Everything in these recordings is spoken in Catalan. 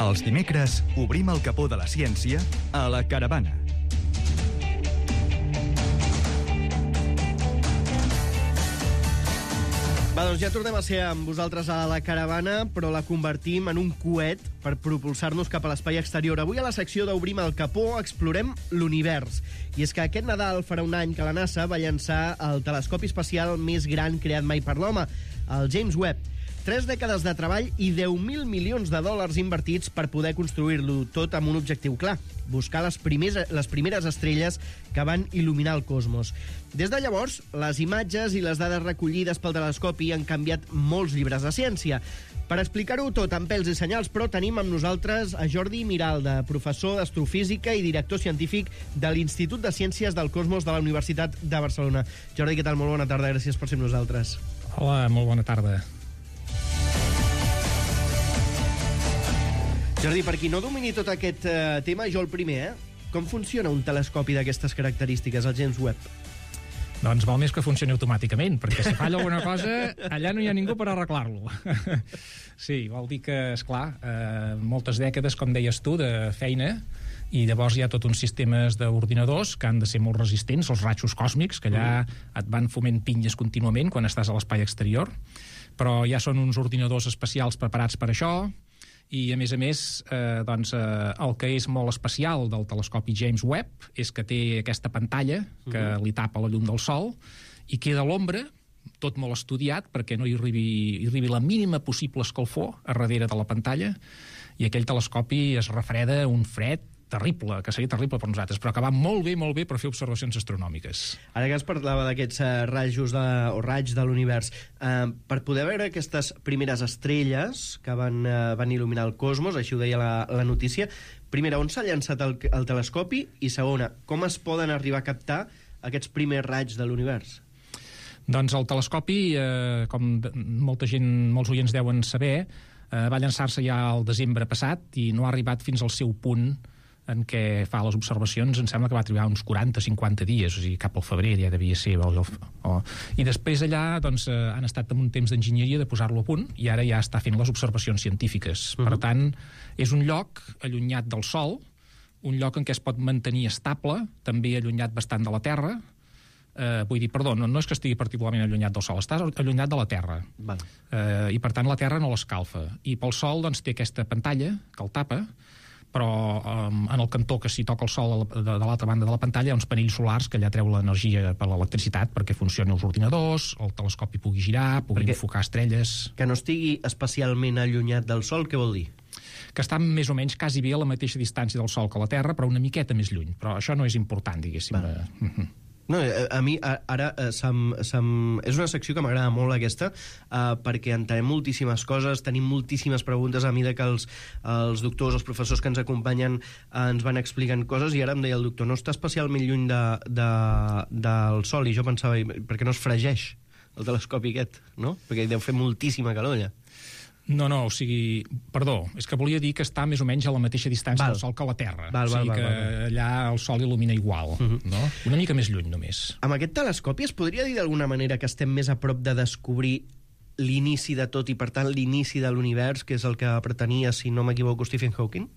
Els dimecres obrim el capó de la ciència a La Caravana. Va, doncs ja tornem a ser amb vosaltres a La Caravana, però la convertim en un coet per propulsar-nos cap a l'espai exterior. Avui a la secció d'Obrim el capó explorem l'univers. I és que aquest Nadal farà un any que la NASA va llançar el telescopi espacial més gran creat mai per l'home, el James Webb. 3 dècades de treball i 10.000 milions de dòlars invertits per poder construir-lo tot amb un objectiu clar: buscar les primeres estrelles que van il·luminar el cosmos. Des de llavors, les imatges i les dades recollides pel telescopi han canviat molts llibres de ciència. Per explicar-ho tot amb pèls i senyals, però tenim amb nosaltres a Jordi Miralda, professor d'astrofísica i director científic de l'Institut de Ciències del Cosmos de la Universitat de Barcelona. Jordi, què tal? Molt bona tarda, gràcies per ser amb nosaltres. Hola, molt bona tarda. Jordi, per qui no domini tot aquest tema, jo el primer, com funciona un telescopi d'aquestes característiques, el James Webb? Doncs val més que funcioni automàticament, perquè si falla alguna cosa, allà no hi ha ningú per arreglar-lo. Sí, vol dir que, esclar, moltes dècades, com deies tu, de feina, i llavors hi ha tot uns sistemes d'ordinadors que han de ser molt resistents als rajos còsmics, que allà et van foment pinyes contínuament quan estàs a l'espai exterior, però ja són uns ordinadors especials preparats per això. I, a més, el que és molt especial del telescopi James Webb és que té aquesta pantalla que li tapa la llum del sol i queda a l'ombra, tot molt estudiat perquè no hi arribi la mínima possible escalfor a darrere de la pantalla, i aquell telescopi es refreda un fred terrible, que seria terrible per nosaltres, però que va molt bé per fer observacions astronòmiques. Ara que es parlava d'aquests rajos raigs de l'univers, per poder veure aquestes primeres estrelles que van il·luminar el cosmos, així ho deia la notícia, primera, on s'ha llançat el telescopi? I segona, com es poden arribar a captar aquests primers raigs de l'univers? Doncs el telescopi, com molts oients deuen saber, va llançar-se ja al desembre passat i no ha arribat fins al seu punt en què fa les observacions. Em sembla que va trigar uns 40-50 dies, o sigui, cap al febrer ja devia ser. I després allà han estat amb un temps d'enginyeria de posar-lo a punt, i ara ja està fent les observacions científiques. Per tant, és un lloc allunyat del Sol, un lloc en què es pot mantenir estable, també allunyat bastant de la Terra. No és que estigui particularment allunyat del Sol, està allunyat de la Terra. I per tant la Terra no l'escalfa. I pel Sol té aquesta pantalla que el tapa, però en el cantó que s'hi toca el sol de l'altra banda de la pantalla hi ha uns panells solars que allà treu l'energia per l'electricitat perquè funcionin els ordinadors, el telescopi pugui girar, pugui enfocar estrelles. Que no estigui especialment allunyat del Sol, què vol dir? Que està més o menys quasi bé a la mateixa distància del Sol que la Terra, però una miqueta més lluny. Però això no és important, diguéssim. No, a mi ara és una secció que m'agrada molt, aquesta, perquè entenem moltíssimes coses, tenim moltíssimes preguntes a mesura que els doctors, els professors que ens acompanyen ens van explicant coses, i ara em deia el doctor, no està especialment lluny del Sol, i jo pensava, per què no es fregeix el telescopi aquest, no? Perquè deu fer moltíssima calor allà. No, o sigui, perdó, és que volia dir que està més o menys a la mateixa distància del Sol que la Terra. O sigui que allà el Sol il·lumina igual, no? Una mica més lluny, només. Amb aquest telescopi es podria dir d'alguna manera que estem més a prop de descobrir l'inici de tot, i per tant l'inici de l'univers, que és el que pretenia, si no m'equivoco, Stephen Hawking?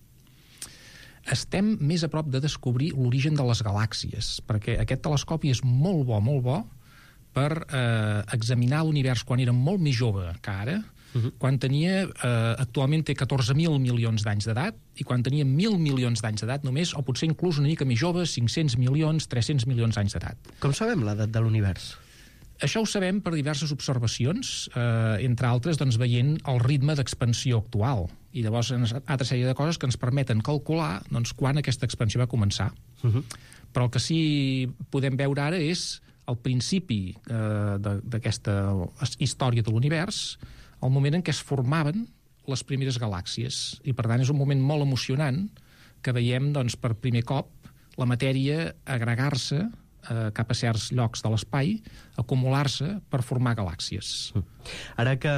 Estem més a prop de descobrir l'origen de les galàxies, perquè aquest telescopi és molt bo per examinar l'univers quan era molt més jove que ara, quan tenia, actualment té 14.000 milions d'anys d'edat, i quan tenia 1.000 milions d'anys d'edat només, o potser inclús una mica més jove, 500 milions, 300 milions d'anys d'edat. Com sabem l'edat de l'univers? Això ho sabem per diverses observacions, entre altres veient el ritme d'expansió actual, i llavors una altra sèrie de coses que ens permeten calcular quan aquesta expansió va començar. Però el que sí podem veure ara és el principi d'aquesta història de l'univers, el moment en què es formaven les primeres galàxies. I per tant és un moment molt emocionant que veiem per primer cop la matèria agregar-se cap a certs llocs de l'espai, acumular-se per formar galàxies. Ara que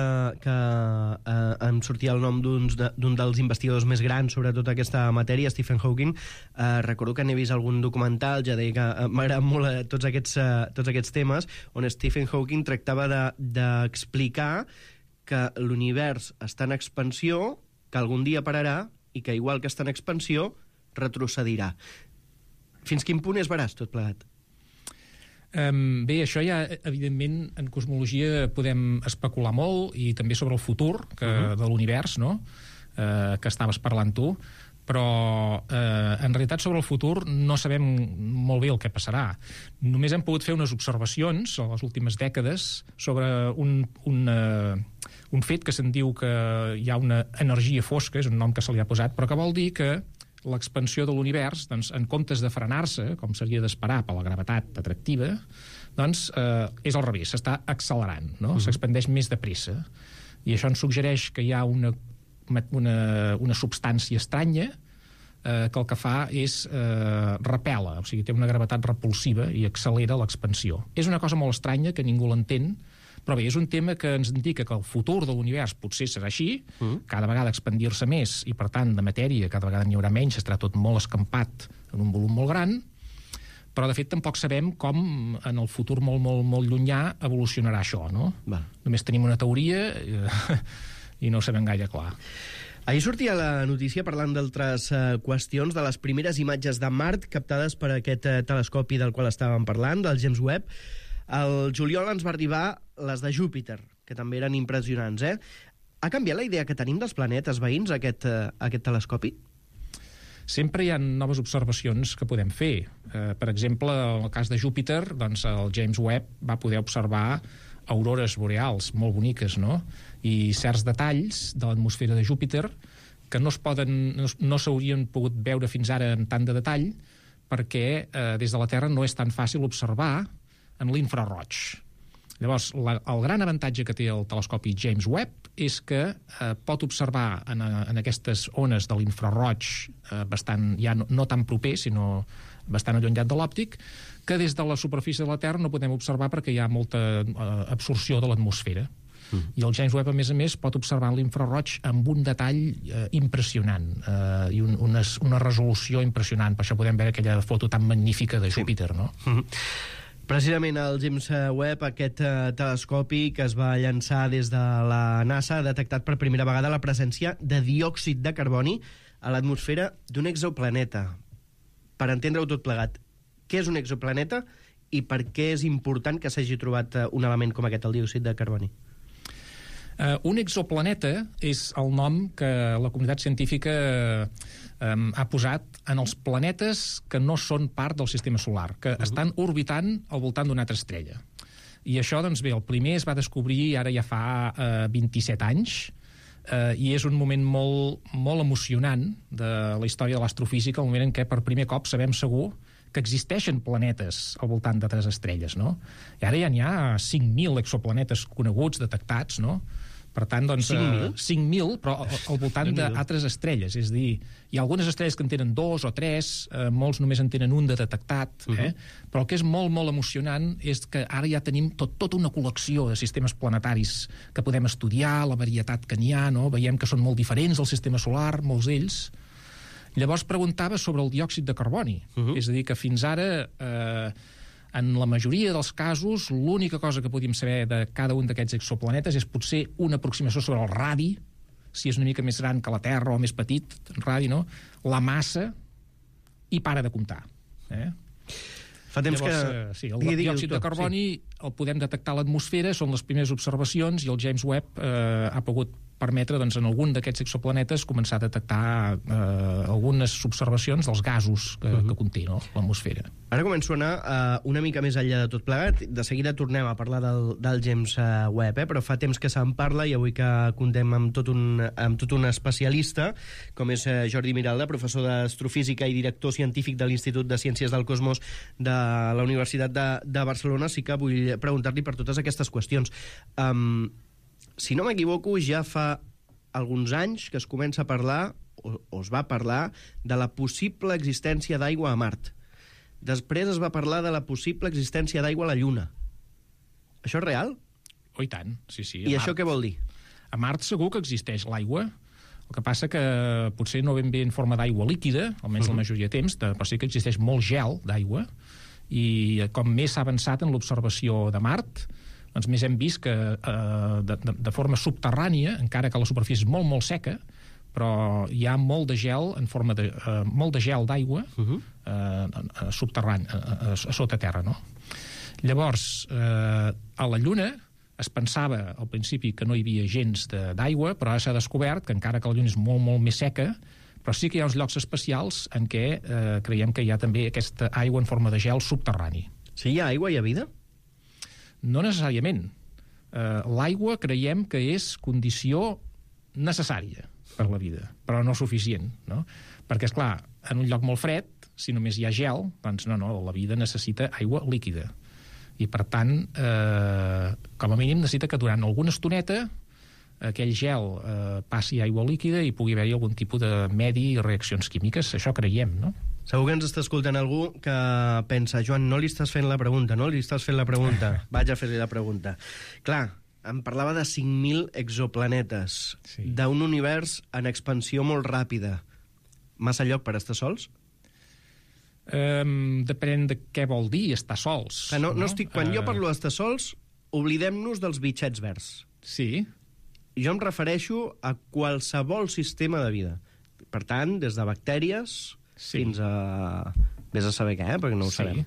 em sortia el nom d'un dels investigadors més grans sobre tota aquesta matèria, Stephen Hawking, recordo que n'he vist algun documental, ja deia que m'agraden molt tots aquests temes, on Stephen Hawking tractava d'explicar que l'univers està en expansió, que algun dia pararà i que, igual que està en expansió, retrocedirà. Fins quin punt és veraç tot plegat? Bé, això ja, evidentment, en cosmologia podem especular molt, i també sobre el futur de l'univers, no? Que estaves parlant tu, però en realitat sobre el futur no sabem molt bé el que passarà. Només hem pogut fer unes observacions a les últimes dècades sobre un fet que se'n diu que hi ha una energia fosca, és un nom que se li ha posat, però que vol dir que l'expansió de l'univers, doncs, en comptes de frenar-se, com s'hauria d'esperar per la gravetat atractiva, doncs és al revés, s'està accelerant, no? S'expandeix més de pressa. I això ens suggereix que hi ha una substància estranya que el que fa és repel·la, o sigui, té una gravetat repulsiva i accelera l'expansió. És una cosa molt estranya que ningú l'entén, però bé, és un tema que ens indica que el futur de l'univers potser serà així, cada vegada expandir-se més, i per tant de matèria cada vegada n'hi haurà menys, estarà tot molt escampat en un volum molt gran, però de fet tampoc sabem com en el futur molt, molt, molt llunyà evolucionarà això, no? Va. Només tenim una teoria i no ho sabem gaire clar. Ahir sortia la notícia parlant d'altres qüestions, de les primeres imatges de Mart captades per aquest telescopi del qual estàvem parlant, del James Webb. Al juliol ens va arribar les de Júpiter, que també eren impressionants, Ha canviat la idea que tenim dels planetes veïns, aquest telescopi? Sempre hi ha noves observacions que podem fer. Per exemple, en el cas de Júpiter, doncs el James Webb va poder observar aurores boreals molt boniques, no? I certs detalls de l'atmosfera de Júpiter que no s'haurien pogut veure fins ara en tant de detall perquè des de la Terra no és tan fàcil observar en l'infraroig. Llavors, el gran avantatge que té el telescopi James Webb és que pot observar en aquestes ones de l'infraroig bastant, ja no tan proper, sinó bastant allunyat de l'òptic, que des de la superfície de la Terra no podem observar perquè hi ha molta absorció de l'atmosfera. I el James Webb, a més, pot observar l'infraroig amb un detall impressionant i una resolució impressionant. Per això podem veure aquella foto tan magnífica de Júpiter, no? Precisament el James Webb, aquest telescopi que es va llançar des de la NASA, ha detectat per primera vegada la presència de diòxid de carboni a l'atmosfera d'un exoplaneta. Per entendre-ho tot plegat, què és un exoplaneta i per què és important que s'hagi trobat un element com aquest, el diòxid de carboni? Un exoplaneta és el nom que la comunitat científica ha posat en els planetes que no són part del sistema solar, que estan orbitant al voltant d'una altra estrella. I això, doncs bé, el primer es va descobrir ara ja fa 27 anys, i és un moment molt, molt emocionant de la història de l'astrofísica, el moment en què per primer cop sabem segur que existeixen planetes al voltant d'altres estrelles, no? I ara ja n'hi ha 5.000 exoplanetes coneguts, detectats, no? Per tant, doncs... 5.000? 5.000, però al voltant d'altres estrelles. És a dir, hi ha algunes estrelles que en tenen 2 o 3, molts només en tenen un de detectat, però el que és molt, molt emocionant és que ara ja tenim tota una col·lecció de sistemes planetaris que podem estudiar, la varietat que n'hi ha, no? Veiem que són molt diferents del sistema solar, molts d'ells. Llavors preguntava sobre el diòxid de carboni. És a dir, que fins ara... en la majoria dels casos, l'única cosa que podíem saber de cada un d'aquests exoplanetes és potser una aproximació sobre el radi, si és una mica més gran que la Terra o més petit, en radi, no? La massa, i para de comptar. Fa temps llavors, sí, el diòxid de carboni el podem detectar a l'atmosfera, són les primeres observacions, i el James Webb ha pogut permetre, doncs, en algun d'aquests exoplanetes començar a detectar algunes observacions dels gasos que conté, no?, l'atmosfera. Ara començo a anar una mica més enllà de tot plegat. De seguida tornem a parlar del James Webb, però fa temps que se'n parla i avui que contem amb tot un especialista, com és Jordi Miralda, professor d'astrofísica i director científic de l'Institut de Ciències del Cosmos de la Universitat de Barcelona. Sí que vull preguntar-li per totes aquestes qüestions. Si no m'equivoco, ja fa alguns anys que es comença a parlar, o es va parlar, de la possible existència d'aigua a Mart. Després es va parlar de la possible existència d'aigua a la Lluna. Això és real? Oh, i tant, sí. I això què vol dir? A Mart segur que existeix l'aigua. El que passa que potser no ben bé en forma d'aigua líquida, almenys la majoria de temps, però sí que existeix molt gel d'aigua, i com més s'ha avançat en l'observació de Mart, doncs més hem vist que de forma subterrània, encara que la superfície és molt, molt seca, però hi ha molt de gel en forma de... molt de gel d'aigua subterrani, a sota terra, no? Llavors, a la Lluna es pensava al principi que no hi havia gens d'aigua, però ara s'ha descobert que encara que la Lluna és molt, molt més seca, però sí que hi ha uns llocs especials en què creiem que hi ha també aquesta aigua en forma de gel subterrani. Si hi ha aigua, hi ha vida? No necessàriament. L'aigua creiem que és condició necessària per la vida, però no suficient, no? Perquè, esclar, en un lloc molt fred, si només hi ha gel, doncs no, la vida necessita aigua líquida. I, per tant, com a mínim necessita que durant alguna estoneta aquell gel passi a aigua líquida i pugui haver-hi algun tipus de medi i reaccions químiques. Això creiem, no? Segur que ens està escoltant algú que pensa, Joan, no li estàs fent la pregunta, vaig a fer-li la pregunta. Clar, em parlava de 5.000 exoplanetes, sí, d'un univers en expansió molt ràpida. Massa lloc per estar sols? Depèn de què vol dir estar sols. No estic, quan jo parlo d'estar sols, oblidem-nos dels bitxets verds. Sí. Jo em refereixo a qualsevol sistema de vida. Per tant, des de bactèries fins a... Vés a saber què, perquè no ho sabem.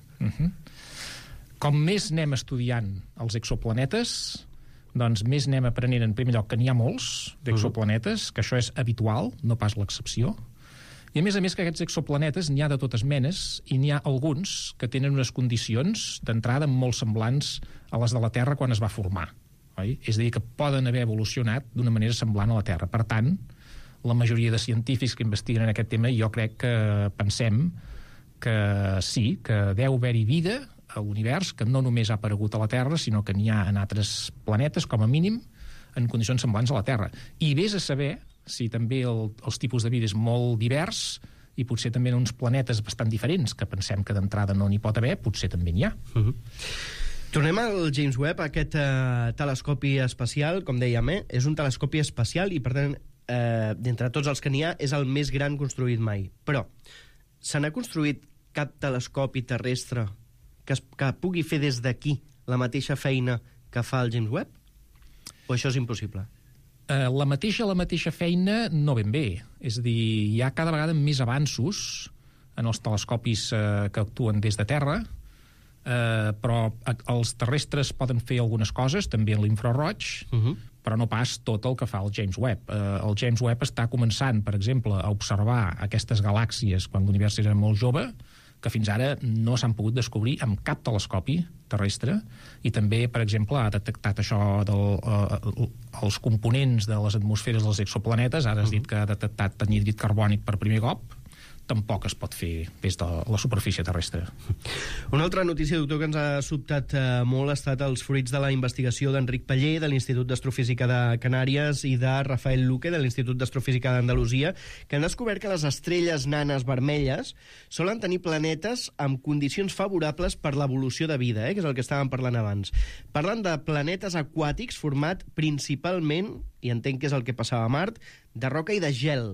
Com més anem estudiant els exoplanetes, doncs més anem aprenent, en primer lloc, que n'hi ha molts d'exoplanetes, que això és habitual, no pas l'excepció. I a més que aquests exoplanetes n'hi ha de totes menes i n'hi ha alguns que tenen unes condicions d'entrada molt semblants a les de la Terra quan es va formar. Oi? És a dir, que poden haver evolucionat d'una manera semblant a la Terra. Per tant, la majoria de científics que investiguen en aquest tema, jo crec que pensem que sí, que deu haver-hi vida a l'univers, que no només ha aparegut a la Terra, sinó que n'hi ha en altres planetes, com a mínim, en condicions semblants a la Terra. I vés a saber si també els tipus de vida és molt divers i potser també en uns planetes bastant diferents, que pensem que d'entrada no n'hi pot haver, potser també n'hi ha. Tornem al James Webb, aquest telescopi espacial, com dèiem, és un telescopi espacial i, per tant, d'entre tots els que n'hi ha, és el més gran construït mai. Però, se n'ha construït cap telescopi terrestre que pugui fer des d'aquí la mateixa feina que fa el James Webb? O això és impossible? La mateixa feina no ben bé. És a dir, hi ha cada vegada més avanços en els telescopis que actuen des de terra, però els terrestres poden fer algunes coses, també en l'infraroig, però no pas tot el que fa el James Webb. El James Webb està començant, per exemple, a observar aquestes galàxies quan l'univers era molt jove, que fins ara no s'han pogut descobrir amb cap telescopi terrestre, i també, per exemple, ha detectat això els components de les atmosferes dels exoplanetes. Ara has dit que ha detectat anhídrid carbònic per primer cop. Tampoc es pot fer des de la superfície terrestre. Una altra notícia, doctor, que ens ha sobtat molt ha estat els fruits de la investigació d'Enric Paller, de l'Institut d'Astrofísica de Canàries, i de Rafael Luque, de l'Institut d'Astrofísica d'Andalusia, que han descobert que les estrelles nanes vermelles solen tenir planetes amb condicions favorables per l'evolució de vida, que és el que estàvem parlant abans. Parlen de planetes aquàtics format principalment, i entenc que és el que passava a Mart, de roca i de gel.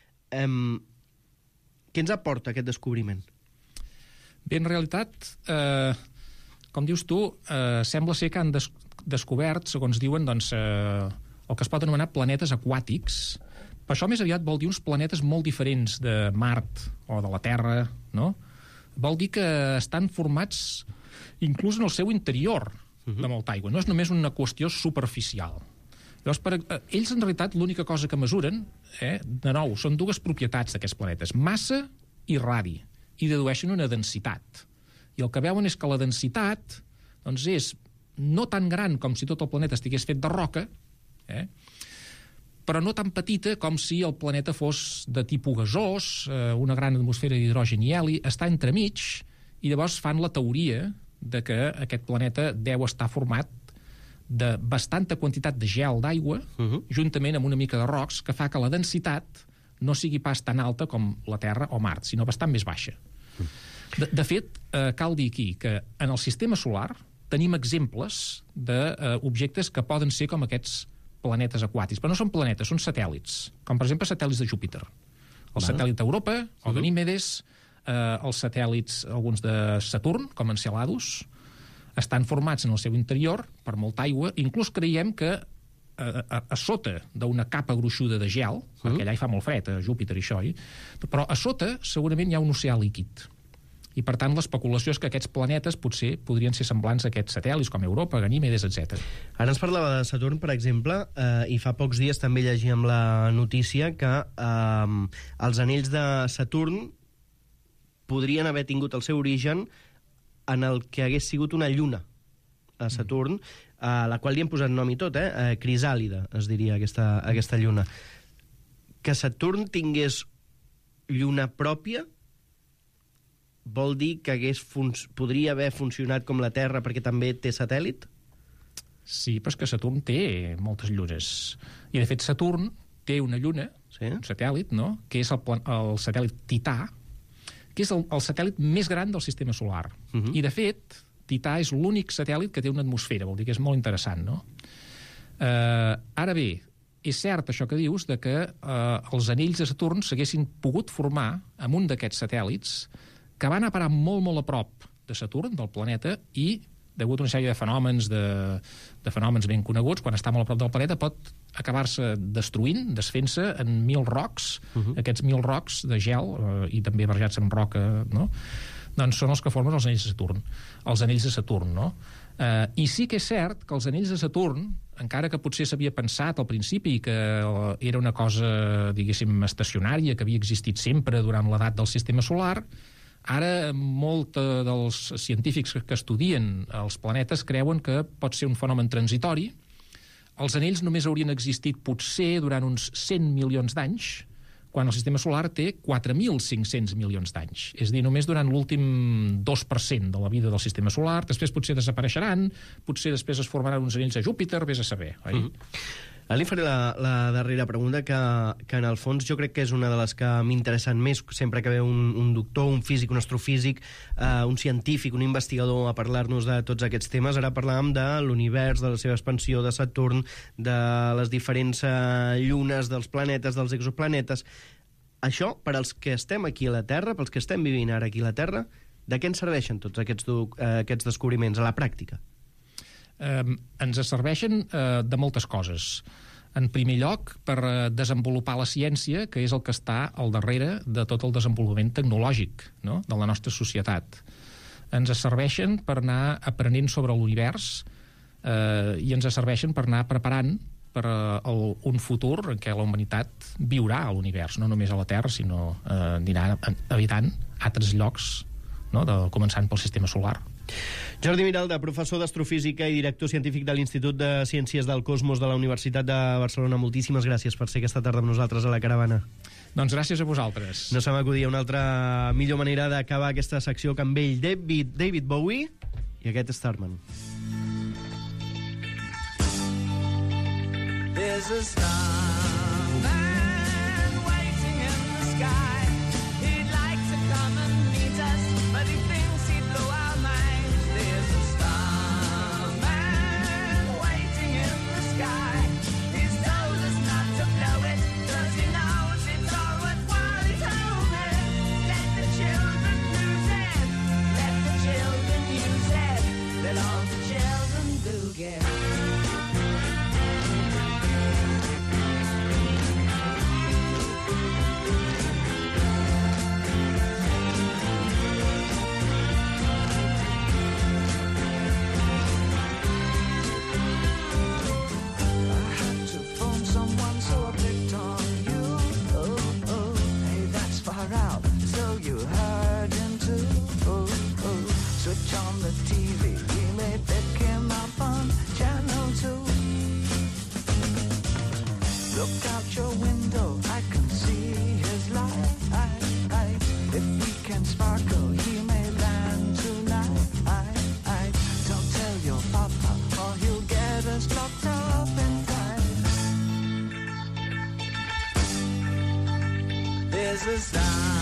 Què ens aporta aquest descobriment? Bé, en realitat, com dius tu, sembla ser que han descobert, segons diuen, doncs, el que es pot anomenar planetes aquàtics. Però això més aviat vol dir uns planetes molt diferents de Mart o de la Terra, no? Vol dir que estan formats inclús en el seu interior de molta aigua. No és només una qüestió superficial. Llavors, ells, en realitat, l'única cosa que mesuren, de nou, són dues propietats d'aquests planetes, massa i radi, i dedueixen una densitat. I el que veuen és que la densitat doncs, és no tan gran com si tot el planeta estigués fet de roca, però no tan petita com si el planeta fos de tipus gasós, una gran atmosfera d'hidrogen i heli, està entremig, i llavors fan la teoria de que aquest planeta deu estar format de bastanta quantitat de gel d'aigua, juntament amb una mica de rocs, que fa que la densitat no sigui pas tan alta com la Terra o Mart, sinó bastant més baixa. De fet, cal dir aquí que en el sistema solar tenim exemples d'objectes que poden ser com aquests planetes aquàtics, però no són planetes, són satèl·lits, com per exemple satèl·lits de Júpiter. El satèl·lit d'Europa, el Ganímedes, els satèl·lits, alguns de Saturn, com Enceladus, estan formats en el seu interior per molta aigua. Inclús creiem que a sota d'una capa gruixuda de gel, perquè allà hi fa molt fred, a Júpiter i això, però a sota segurament hi ha un oceà líquid. I, per tant, l'especulació és que aquests planetes potser podrien ser semblants a aquests satèl·lits com Europa, Ganímedes, etc. Ara ens parlava de Saturn, per exemple, i fa pocs dies també llegíem la notícia que els anells de Saturn podrien haver tingut el seu origen en el que hagués sigut una lluna a Saturn, a la qual li hem posat nom i tot, Crisàlide, es diria aquesta lluna. Que Saturn tingués lluna pròpia vol dir que podria haver funcionat com la Terra perquè també té satèl·lit? Sí, però és que Saturn té moltes llunes. I, de fet, Saturn té una lluna, un satèl·lit, no?, que és el satèl·lit Tità, que és el satèl·lit més gran del sistema solar. I, de fet, Tità és l'únic satèl·lit que té una atmosfera, vol dir que és molt interessant, no? Ara bé, és cert això que dius de que els anells de Saturn s'haguessin pogut formar amb un d'aquests satèl·lits que van a parar molt, molt a prop de Saturn, del planeta, i, degut a una sèrie de fenòmens, de fenòmens ben coneguts, quan està molt a prop del planeta, pot acabar-se destruint, desfent-se en 1.000 rocs, aquests 1.000 rocs de gel, i també barrejats amb roca, no?, doncs són els que formen els anells de Saturn. Els anells de Saturn, no? I sí que és cert que els anells de Saturn, encara que potser s'havia pensat al principi que era una cosa, diguéssim, estacionària, que havia existit sempre durant l'edat del sistema solar, ara molts dels científics que estudien els planetes creuen que pot ser un fenomen transitori. Els anells només haurien existit potser durant uns 100 milions d'anys, quan el sistema solar té 4.500 milions d'anys. És a dir, només durant l'últim 2% de la vida del sistema solar, després potser desapareixeran, potser després es formaran uns anells a Júpiter, vés a saber, oi? Ara li faré la darrera pregunta, que en el fons jo crec que és una de les que m'interessen més sempre que ve un doctor, un físic, un astrofísic, un científic, un investigador a parlar-nos de tots aquests temes. Ara parlàvem de l'univers, de la seva expansió, de Saturn, de les diferents llunes, dels planetes, dels exoplanetes. Això, per als que estem aquí a la Terra, pels que estem vivint ara aquí a la Terra, de què ens serveixen tots aquests descobriments a la pràctica? Ens serveixen de moltes coses. En primer lloc, per desenvolupar la ciència, que és el que està al darrere de tot el desenvolupament tecnològic, no?, de la nostra societat. Ens serveixen per anar aprenent sobre l'univers i ens serveixen per anar preparant per un futur en què la humanitat viurà a l'univers, no només a la Terra, sinó anirà habitant altres llocs, no?, començant pel sistema solar. Jordi Miralda, professor d'astrofísica i director científic de l'Institut de Ciències del Cosmos de la Universitat de Barcelona. Moltíssimes gràcies per ser aquesta tarda amb nosaltres a la Caravana. Doncs gràcies a vosaltres. No se m'acudia una altra millor manera d'acabar aquesta secció que amb ell, David Bowie i aquest Starman. There's a starman waiting in the sky. He'd like to come and meet us, but he thinks he'd blow our minds. There's a starman waiting in the sky. He's told us not to blow it, 'cause he knows it's all worthwhile. He's home. Let the children lose it. Let the children use it. Let all the children do get. Look out your window, I can see his light. If we can sparkle, he may land tonight. Don't tell your papa, or he'll get us locked up in time. There's a star.